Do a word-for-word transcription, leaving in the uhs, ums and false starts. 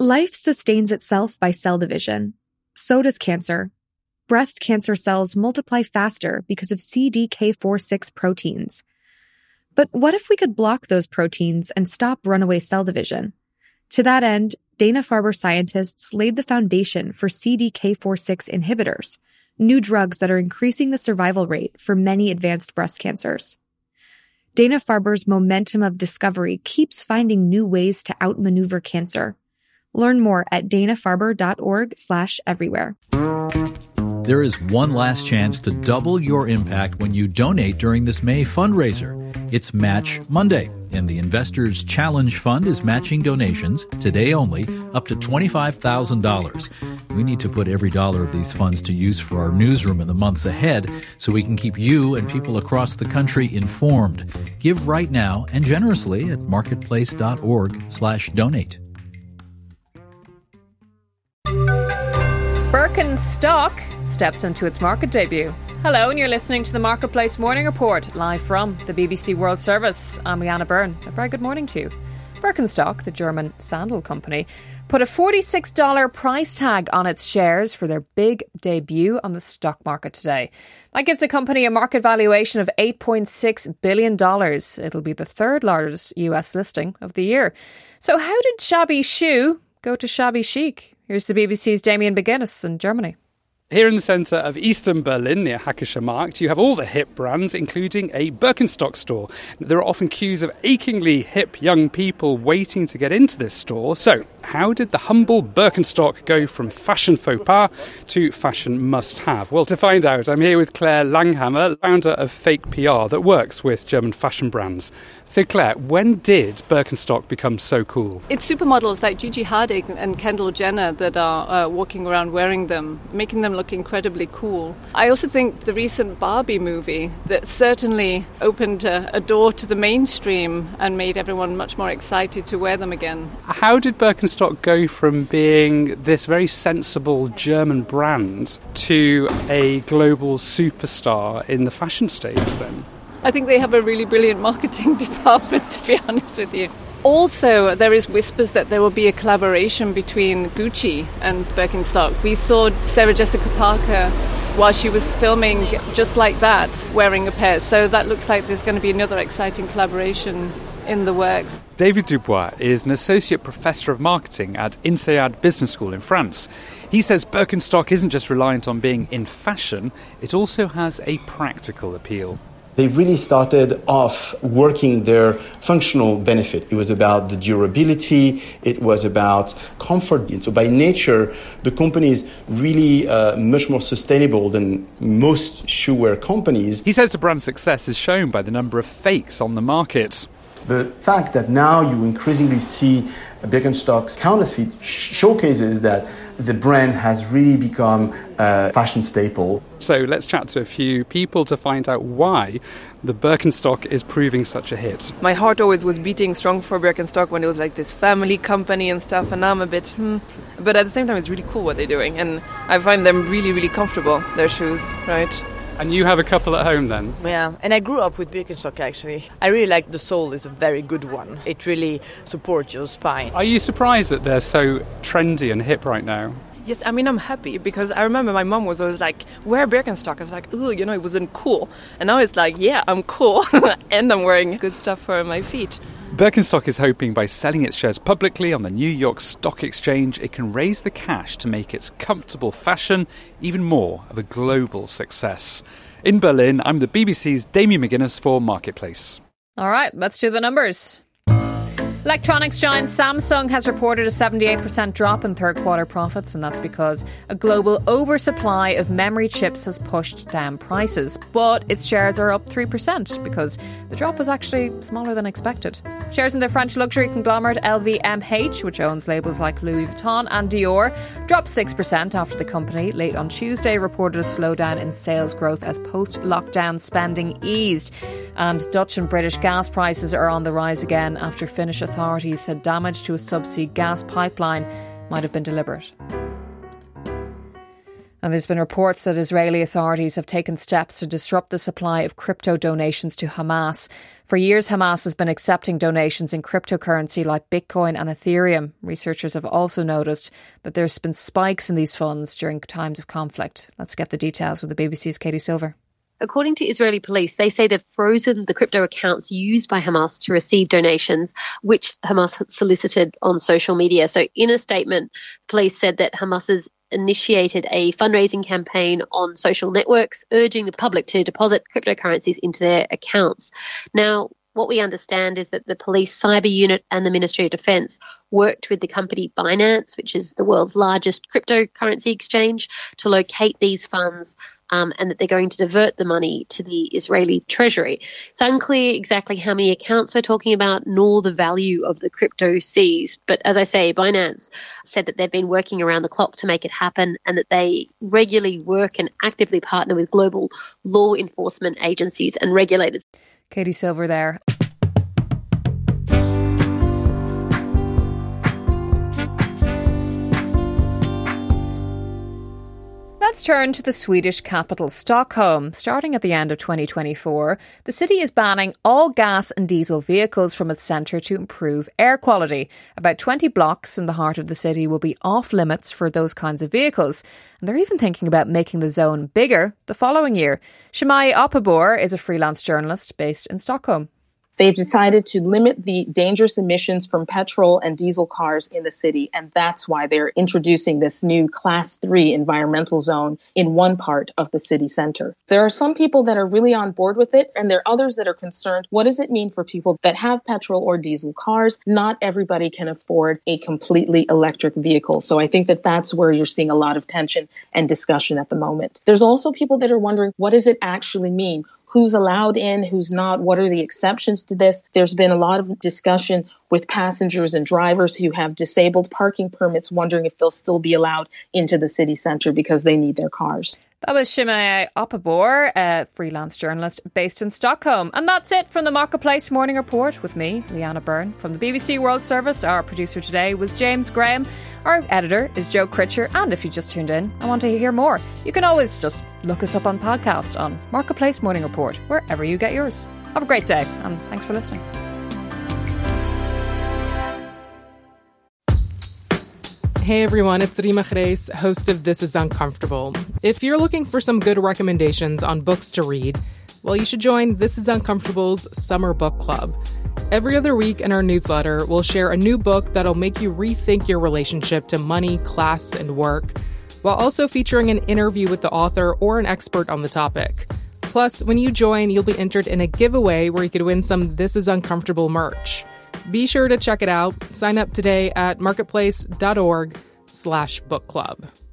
Life sustains itself by cell division. So does cancer. Breast cancer cells multiply faster because of C D K four six proteins. But what if we could block those proteins and stop runaway cell division? To that end, Dana-Farber scientists laid the foundation for C D K four six inhibitors, new drugs that are increasing the survival rate for many advanced breast cancers. Dana-Farber's momentum of discovery keeps finding new ways to outmaneuver cancer. Learn more at danafarber.org slash everywhere. There is one last chance to double your impact when you donate during this May fundraiser. It's Match Monday, and the Investors Challenge Fund is matching donations, today only, up to twenty-five thousand dollars. We need to put every dollar of these funds to use for our newsroom in the months ahead so we can keep you and people across the country informed. Give right now and generously at marketplace.org slash donate. Birkenstock steps into its market debut. Hello, and you're listening to the Marketplace Morning Report, live from the B B C World Service. I'm Rihanna Byrne. A very good morning to you. Birkenstock, the German sandal company, put a forty-six dollars price tag on its shares for their big debut on the stock market today. That gives the company a market valuation of eight point six billion dollars. It'll be the third largest U S listing of the year. So how did shabby shoe go to shabby chic? Here's the B B C's Damien McGuinness in Germany. Here in the centre of Eastern Berlin, near Hackischer Markt, you have all the hip brands, including a Birkenstock store. There are often queues of achingly hip young people waiting to get into this store. So, how did the humble Birkenstock go from fashion faux pas to fashion must-have? Well, to find out, I'm here with Claire Langhammer, founder of Fake P R that works with German fashion brands. So, Claire, when did Birkenstock become so cool? It's supermodels like Gigi Hadid and Kendall Jenner that are uh, walking around wearing them, making them look incredibly cool. I also think the recent Barbie movie that certainly opened a, a door to the mainstream and made everyone much more excited to wear them again. How did Birkenstock go from being this very sensible German brand to a global superstar in the fashion stage then? I think they have a really brilliant marketing department, to be honest with you. Also, there is whispers that there will be a collaboration between Gucci and Birkenstock. We saw Sarah Jessica Parker while she was filming Just Like That, wearing a pair. So that looks like there's going to be another exciting collaboration in the works. David Dubois is an associate professor of marketing at INSEAD Business School in France. He says Birkenstock isn't just reliant on being in fashion, it also has a practical appeal. They really started off working their functional benefit. It was about the durability, it was about comfort. And so by nature, the company is really uh, much more sustainable than most shoe-wear companies. He says the brand's success is shown by the number of fakes on the market. The fact that now you increasingly see Birkenstock's counterfeit showcases that the brand has really become a fashion staple. So let's chat to a few people to find out why the Birkenstock is proving such a hit. My heart always was beating strong for Birkenstock when it was like this family company and stuff, and now I'm a bit, hmm. But at the same time, it's really cool what they're doing, and I find them really, really comfortable, their shoes, right? And you have a couple at home then? Yeah, and I grew up with Birkenstock actually. I really like the sole is a very good one. It really supports your spine. Are you surprised that they're so trendy and hip right now? Yes, I mean, I'm happy because I remember my mom was always like, wear Birkenstock. I was like, ooh, you know, it wasn't cool. And now it's like, yeah, I'm cool and I'm wearing good stuff for my feet. Birkenstock is hoping by selling its shares publicly on the New York Stock Exchange, it can raise the cash to make its comfortable fashion even more of a global success. In Berlin, I'm the B B C's Damien McGuinness for Marketplace. All right, let's do the numbers. Electronics giant Samsung has reported a seventy-eight percent drop in third quarter profits, and that's because a global oversupply of memory chips has pushed down prices. But its shares are up three percent because the drop was actually smaller than expected. Shares in the French luxury conglomerate L V M H, which owns labels like Louis Vuitton and Dior, dropped six percent after the company late on Tuesday reported a slowdown in sales growth as post-lockdown spending eased. And Dutch and British gas prices are on the rise again after Finnish authorities said damage to a subsea gas pipeline might have been deliberate. And there's been reports that Israeli authorities have taken steps to disrupt the supply of crypto donations to Hamas. For years, Hamas has been accepting donations in cryptocurrency like Bitcoin and Ethereum. Researchers have also noticed that there's been spikes in these funds during times of conflict. Let's get the details with the B B C's Katie Silver. According to Israeli police, they say they've frozen the crypto accounts used by Hamas to receive donations, which Hamas had solicited on social media. So in a statement, police said that Hamas has initiated a fundraising campaign on social networks, urging the public to deposit cryptocurrencies into their accounts. Now, what we understand is that the police cyber unit and the Ministry of Defence worked with the company Binance, which is the world's largest cryptocurrency exchange, to locate these funds um, and that they're going to divert the money to the Israeli treasury. It's unclear exactly how many accounts we're talking about, nor the value of the crypto seized. But as I say, Binance said that they've been working around the clock to make it happen and that they regularly work and actively partner with global law enforcement agencies and regulators. Katie Silver there. Let's turn to the Swedish capital, Stockholm. Starting at the end of twenty twenty-four, the city is banning all gas and diesel vehicles from its centre to improve air quality. About twenty blocks in the heart of the city will be off limits for those kinds of vehicles. And they're even thinking about making the zone bigger the following year. Shemai Opabor is a freelance journalist based in Stockholm. They've decided to limit the dangerous emissions from petrol and diesel cars in the city, and that's why they're introducing this new Class three environmental zone in one part of the city center. There are some people that are really on board with it, and there are others that are concerned. What does it mean for people that have petrol or diesel cars? Not everybody can afford a completely electric vehicle. So I think that that's where you're seeing a lot of tension and discussion at the moment. There's also people that are wondering, what does it actually mean? Who's allowed in, who's not? What are the exceptions to this? There's been a lot of discussion with passengers and drivers who have disabled parking permits, wondering if they'll still be allowed into the city centre because they need their cars. That was Shemai Opabor, a freelance journalist based in Stockholm. And that's it from the Marketplace Morning Report with me, Leanna Byrne. From the B B C World Service, our producer today was James Graham. Our editor is Joe Critcher. And if you just tuned in and want to hear more, you can always just look us up on podcast on Marketplace Morning Report, wherever you get yours. Have a great day, and thanks for listening. Hey everyone, it's Rima Reis, host of This Is Uncomfortable. If you're looking for some good recommendations on books to read, well, you should join This Is Uncomfortable's Summer Book Club. Every other week in our newsletter, we'll share a new book that'll make you rethink your relationship to money, class, and work, while also featuring an interview with the author or an expert on the topic. Plus, when you join, you'll be entered in a giveaway where you could win some This Is Uncomfortable merch. Be sure to check it out. Sign up today at marketplace.org slash book club.